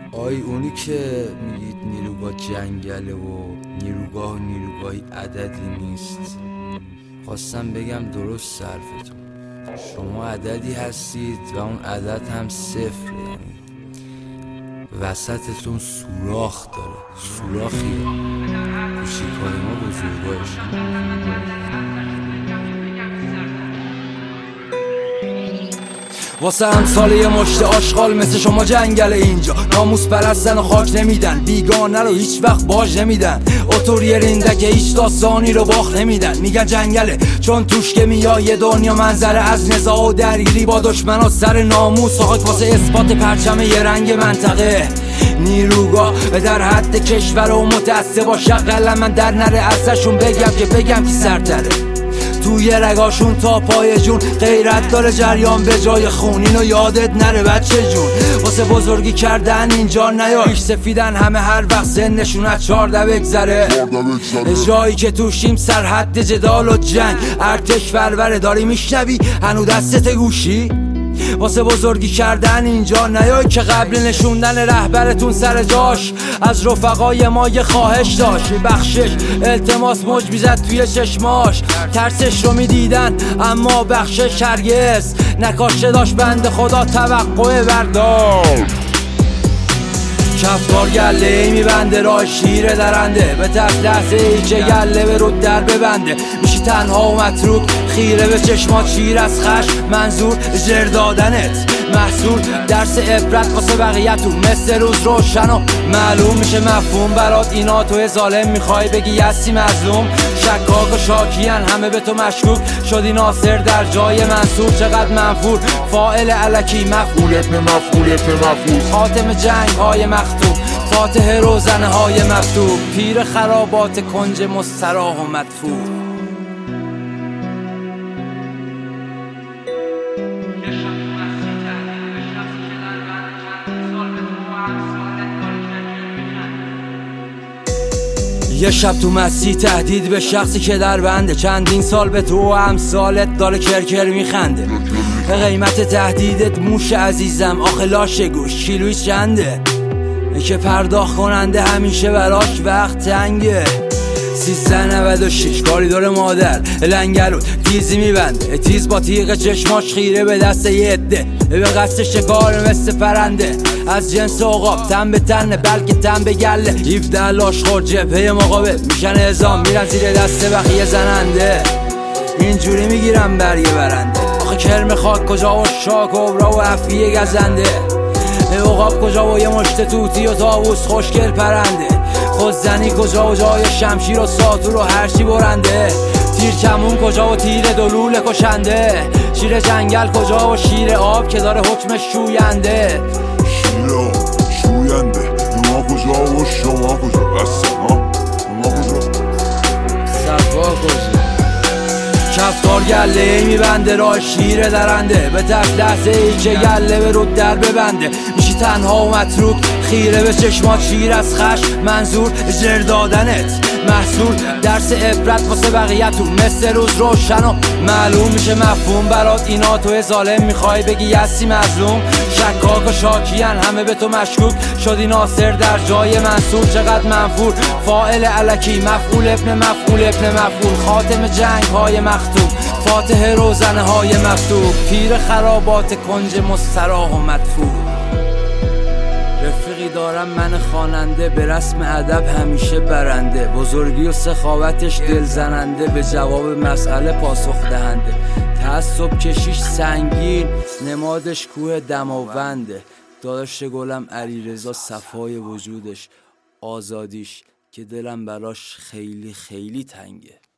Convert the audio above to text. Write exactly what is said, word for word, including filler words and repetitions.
آی اونی که میگید نیروگاه جنگله و نیروگاه و نیروگاهی عددی نیست، خواستم بگم درست حرفتون. شما عددی هستید و اون عدد هم صفر، یعنی وسطتون سوراخ داره. سوراخیه کوچیکای ما بزرگایش. واسه امثال یه مشت آشغال مثل شما جنگل اینجا، ناموس پرستن و خاک نمیدن، بیگانه رو هیچ وقت باج نمیدن، اتوری رینده که هیچ داستانی رو باخت نمیدن. میگن جنگله چون توش که میای یه دنیا منظره از نزاع و درگیری با دشمنا سر ناموس و خاک واسه اثبات پرچم یه رنگ منطقه. نیروگاه در حد کشور و متعصب با شغل من در نره ازشون بگم که بگم کی سرتره. توی رگاشون تا پای جون غیرت داره جریان به جای خون، اینو یادت نره بچه جون. واسه بزرگی کردن اینجا نیایش سفیدن همه هر وقت سنشون از چارده بگذره. جایی که توشیم سرحد جدال و جنگ، ارتش فروره داری میشنوی هنو دستت گوشی. واسه بزرگی کردن اینجا نیای که قبل نشوندن رهبرتون سر جاش از رفقای ما یه خواهش داشت، بخشش التماس موج میزد توی چشماش، ترسش رو میدیدن اما بخشش هرگز نکاشه داشت بنده خدا توقع برداشت. کفتار گله ای میبنده راه شیر درنده، به تف لحظه ای که گله به رود در ببنده، میشی تنها و متروک خیره به چشمات شیر از خشم، منظور زر دادنت محصول درس عبرت واسه بقیه‌تون مثل روز روشن و معلوم میشه مفهوم برات. اینا تو ظالم میخوای بگی هستی مظلوم، شکاک و شاکیان همه به تو مشکوک شدی ناصر در جای منصور. چقدر منفور فاعل الکی مفعول ابن مفعول ابن مفعول، خاتم جنگ های مختوم فاتح روزنه های مفتوح، پیر خرابات کنج مستراح و مدفوع. یه شب تو مسیح تهدید به شخصی که در بنده، چندین سال به تو و امثالت داره کرکر میخنده. قیمت تهدیدت موش عزیزم آخه لاش گوش کیلوی چنده، که پرداخت کننده همیشه براش وقت تنگه. سیزده نود و شش کاریدور مادر لنگرود تیزی میبنده، تیز با تیغ چشماش خیره به دست یه عده به قصد شکار مثل پرنده، از جنس عقاب تن به تنه بلکه تن به گله. هفده لاشخور جبهه مقابل میشن اعزام میرن زیر دست بقیه زننده، اینجوری میگیرن برگه برنده. آخه کرم خاک کجا و شاک و برا و افیه گزنده، عقاب کجا و یه مشت توتی و طاووس خوشگل پرنده، خودزنی کجا و جای شمشیر و ساتور و هرچی برنده، تیر کمون کجا و تیر دلول کشنده، شیر جنگل کجا و شیر آب که داره حکمش شوینده. شیر آب شوینده ما کجا و شما کجا بسته ها ما کجا صفا کجا. کفتار گله ای میبنده راه شیر درنده، به تف لحظه ای که گله به رود در ببنده، میشی تنها و متروک خیره به چشمات شیر از خشم، منظور زر دادنت محصول درس عبرت واسه بقیه‌تون مثل روز روشن و معلوم میشه مفهوم برات. اینا تو ظالم میخوای بگی هستی مظلوم، شکاک و شاکیان همه به تو مشکوک شدی ناصر در جای منصور. چقدر منفور فاعل الکی مفعول ابن مفعول ابن مفعول، خاتم جنگ های مختوم فاتح روزنه های مفتوح، پیر خرابات کنج مستراح و مدفوع. رفیقی دارم من خواننده به رسم ادب همیشه برنده، بزرگی و سخاوتش دل زننده به جواب مسئله پاسخ دهنده. تعصب کشیش سنگین نمادش کوه دماونده، داداش گلم علیرضا صفای وجودش آزادیش که دلم براش خیلی خیلی تنگه.